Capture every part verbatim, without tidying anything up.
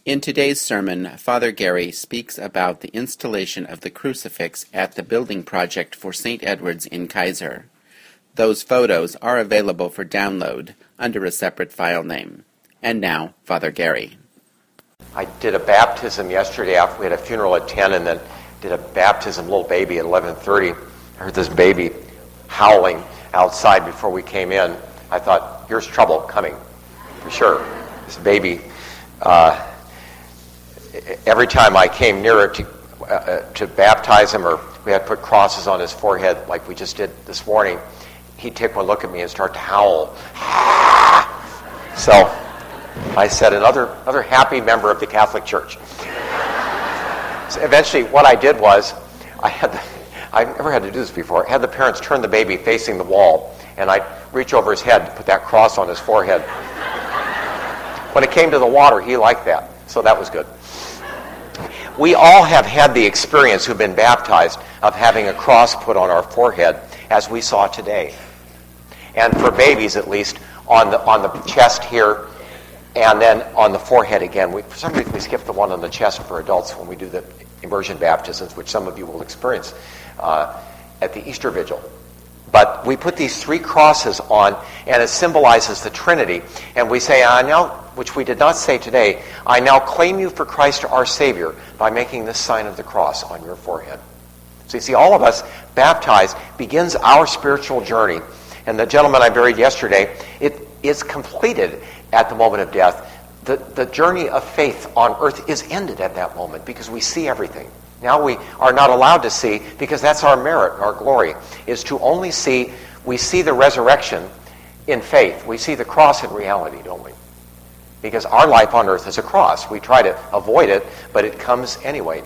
In today's sermon, Father Gary speaks about the installation of the crucifix at the building project for Saint Edward's in Kaiser. Those photos are available for download under a separate file name. And now, Father Gary. I did a baptism yesterday after we had a funeral at ten, and then did a baptism, little baby, at eleven thirty. I heard this baby howling outside before we came in. I thought, here's trouble coming, for sure. This baby, uh, every time I came near it to, uh, to baptize him, or we had put crosses on his forehead like we just did this morning, he'd take one look at me and start to howl. So I said, another, another happy member of the Catholic Church. So eventually what I did was, I had the, I've never had to do this before, I had the parents turn the baby facing the wall, and I'd reach over his head to put that cross on his forehead. When it came to the water, he liked that, so that was good. We all have had the experience who've been baptized of having a cross put on our forehead, as we saw today. And for babies, at least, on the on the chest here, and then on the forehead again. We, for some reason, we skip the one on the chest for adults when we do the immersion baptisms, which some of you will experience uh, at the Easter Vigil. But we put these three crosses on, and it symbolizes the Trinity. And we say, I now, which we did not say today, I now claim you for Christ our Savior by making this sign of the cross on your forehead. So you see, all of us baptized begins our spiritual journey. And the gentleman I buried yesterday, it is completed at the moment of death. The, the journey of faith on earth is ended at that moment because we see everything. Now we are not allowed to see, because that's our merit, our glory, is to only see, we see the resurrection in faith. We see the cross in reality, don't we? Because our life on earth is a cross. We try to avoid it, but it comes anyway.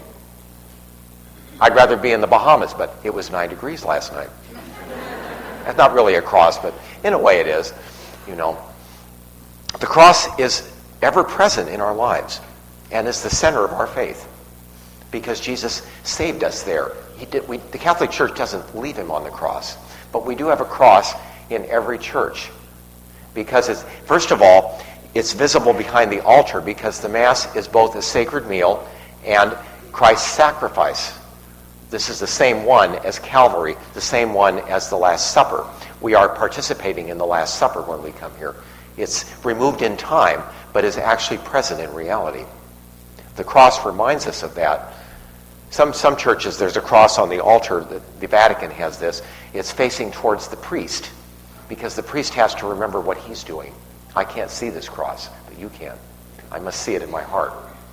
I'd rather be in the Bahamas, but it was nine degrees last night. That's not really a cross, but in a way it is, you know. The cross is ever present in our lives and is the center of our faith, because Jesus saved us there. He did. We, the Catholic Church doesn't leave him on the cross, but we do have a cross in every church, because it's, first of all, it's visible behind the altar, because the Mass is both a sacred meal and Christ's sacrifice. This is the same one as Calvary, the same one as the Last Supper. We are participating in the Last Supper when we come here. It's removed in time, but is actually present in reality. The cross reminds us of that. Some some churches, there's a cross on the altar. The, the Vatican has this. It's facing towards the priest, because the priest has to remember what he's doing. I can't see this cross, but you can. I must see it in my heart,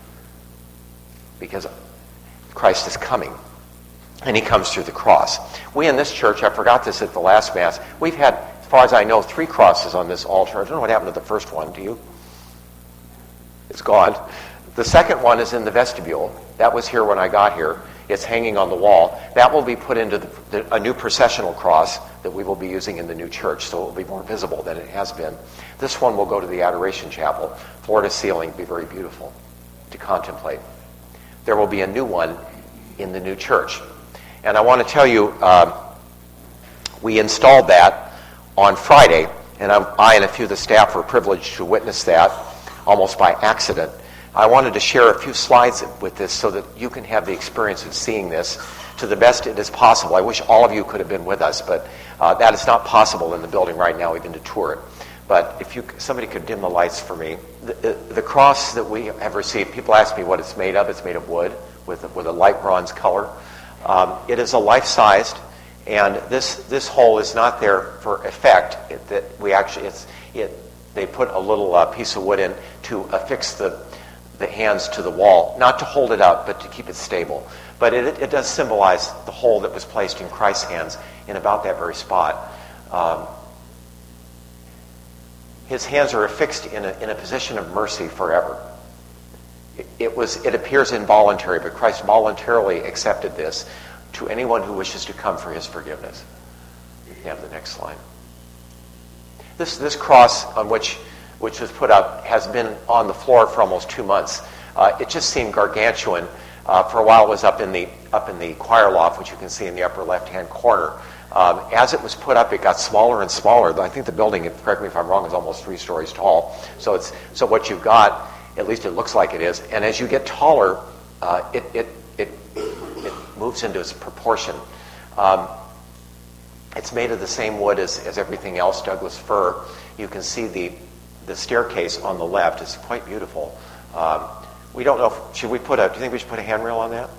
because Christ is coming, and he comes through the cross. We in this church, I forgot this at the last Mass, we've had, as far as I know, three crosses on this altar. I don't know what happened to the first one. Do you? It's gone. The second one is in the vestibule. That was here when I got here. It's hanging on the wall. That will be put into the, the, a new processional cross that we will be using in the new church, so it will be more visible than it has been. This one will go to the Adoration Chapel. Floor to ceiling, be very beautiful to contemplate. There will be a new one in the new church. And I want to tell you, uh, we installed that on Friday, and I, I and a few of the staff were privileged to witness that almost by accident. I wanted to share a few slides with this so that you can have the experience of seeing this to the best it is possible. I wish all of you could have been with us, but uh, that is not possible in the building right now, even to tour it. But if you, somebody could dim the lights for me. The, the, the cross that we have received, people ask me what it's made of. It's made of wood with, with a light bronze color. Um, it is a life-sized, and this this hole is not there for effect. It, that we actually, it's it. They put a little uh, piece of wood in to affix the the hands to the wall, not to hold it up, but to keep it stable. But it, it does symbolize the hole that was placed in Christ's hands in about that very spot. Um, his hands are affixed in a, in a position of mercy forever. It, it was. It appears involuntary, but Christ voluntarily accepted this to anyone who wishes to come for his forgiveness. You can have the next slide. This this cross on which which was put up, has been on the floor for almost two months. Uh, it just seemed gargantuan. Uh, for a while it was up in the up in the choir loft, which you can see in the upper left-hand corner. Um, as it was put up, it got smaller and smaller. I think the building, correct me if I'm wrong, is almost three stories tall. So it's so what you've got at least it looks like it is. And as you get taller, uh, it, it, it, it moves into its proportion. Um, it's made of the same wood as, as everything else, Douglas fir. You can see the, the staircase on the left. It's quite beautiful. Um, we don't know, if, should we put a, do you think we should put a handrail on that?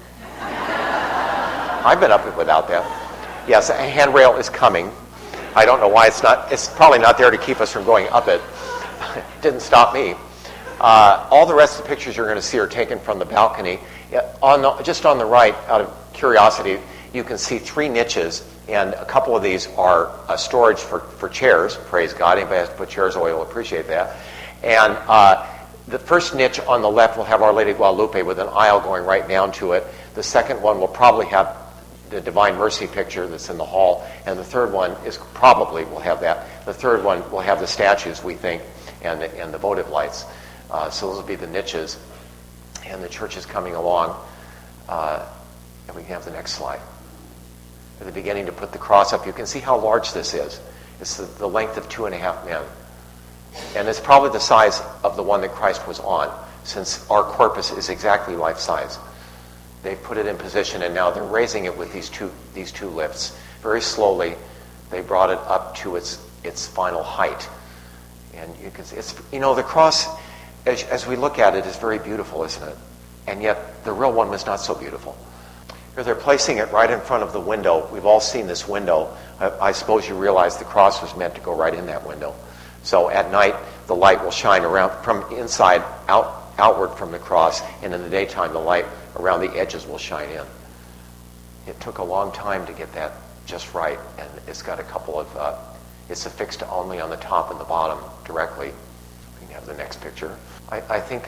I've been up it without that. Yes, a handrail is coming. I don't know why it's not, it's probably not there to keep us from going up it. It didn't stop me. Uh, all the rest of the pictures you're going to see are taken from the balcony. On the, just on the right, out of curiosity, you can see three niches, and a couple of these are uh, storage for, for chairs. Praise God. Anybody has to put chairs away will appreciate that. And uh, the first niche on the left will have Our Lady of Guadalupe with an aisle going right down to it. The second one will probably have the Divine Mercy picture that's in the hall, and the third one is probably will have that. The third one will have the statues, we think, and the, and the votive lights. Uh, so those will be the niches, and the church is coming along. Uh, and we can have the next slide. At the beginning to put the cross up, you can see how large this is. It's the, the length of two and a half men. And it's probably the size of the one that Christ was on, since our corpus is exactly life size. They've put it in position, and now they're raising it with these two these two lifts. Very slowly, they brought it up to its its final height. And you can see, it's, you know, the cross, as, as we look at it, is very beautiful, isn't it? And yet, the real one was not so beautiful. Here they're placing it right in front of the window. We've all seen this window. I, I suppose you realize the cross was meant to go right in that window. So at night, the light will shine around from inside out outward from the cross, and in the daytime, the light around the edges will shine in. It took a long time to get that just right, and it's got a couple of, uh, it's affixed only on the top and the bottom directly. We can have the next picture. I, I think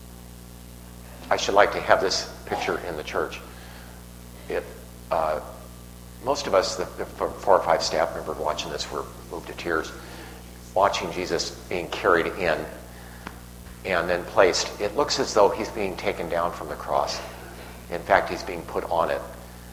I should like to have this picture in the church. It, uh, most of us, the, the four or five staff members watching this, were moved to tears, watching Jesus being carried in and then placed. It looks as though he's being taken down from the cross. In fact, he's being put on it.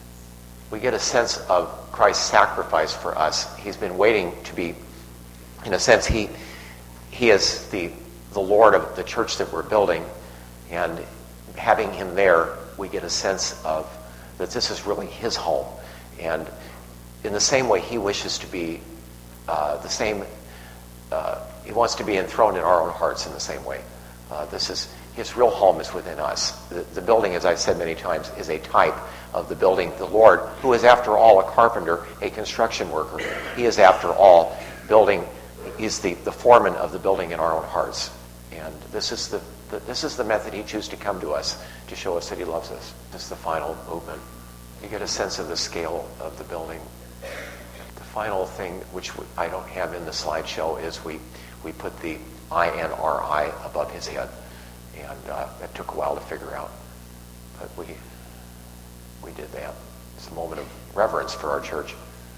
We get a sense of Christ's sacrifice for us. He's been waiting to be, in a sense, he he is the the Lord of the church that we're building, and having him there, we get a sense of that this is really his home. And in the same way, he wishes to be uh, the same, uh, he wants to be enthroned in our own hearts in the same way. Uh, this is his real home is within us. The, the building, as I've said many times, is a type of the building. The Lord, who is after all a carpenter, a construction worker, he is after all building. He's the, the foreman of the building in our own hearts. And this is the, the this is the method he chooses to come to us to show us that he loves us. This is the final movement. You get a sense of the scale of the building. The final thing, which I don't have in the slideshow, is we we put the I N R I above his head, and uh, that took a while to figure out, but we we did that. It's a moment of reverence for our church.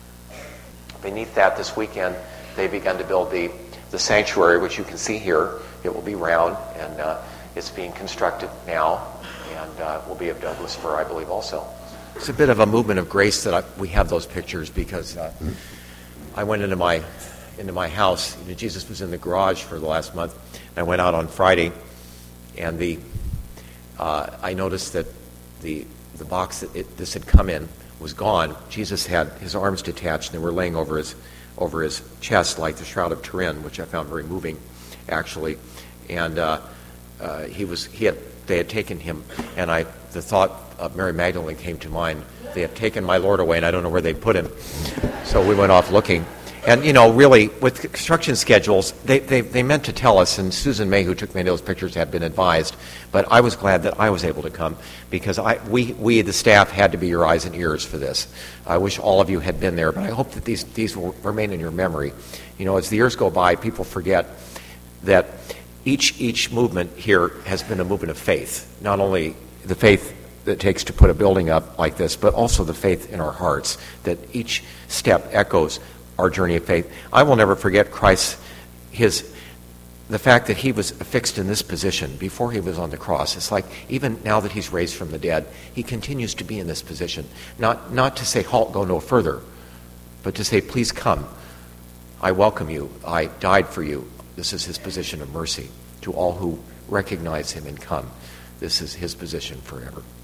Beneath that, this weekend, they begun to build the the sanctuary, which you can see here. It will be round, and uh, it's being constructed now, and uh, will be of Douglas fir, I believe, also. It's a bit of a movement of grace that I, we have those pictures, because uh, I went into my into my house. You know, Jesus was in the garage for the last month. I went out on Friday, and the uh, I noticed that the the box that it, this had come in was gone. Jesus had his arms detached, and they were laying over his over his chest like the Shroud of Turin, which I found very moving, actually. And uh, uh, he was he had they had taken him, and I the thought of Mary Magdalene came to mind. They have taken my Lord away, and I don't know where they put him. So we went off looking. And, you know, really, with construction schedules, they, they, they meant to tell us, and Susan May, who took many of those pictures, had been advised. But I was glad that I was able to come, because I, we, we, the staff, had to be your eyes and ears for this. I wish all of you had been there, but I hope that these, these will remain in your memory. You know, as the years go by, people forget that each, each movement here has been a movement of faith. Not only the faith that it takes to put a building up like this, but also the faith in our hearts, that each step echoes our journey of faith. I will never forget Christ, his, the fact that he was fixed in this position before he was on the cross. It's like, even now that he's raised from the dead, he continues to be in this position. Not, not to say, halt, go no further, but to say, please come. I welcome you. I died for you. This is his position of mercy to all who recognize him and come. This is his position forever.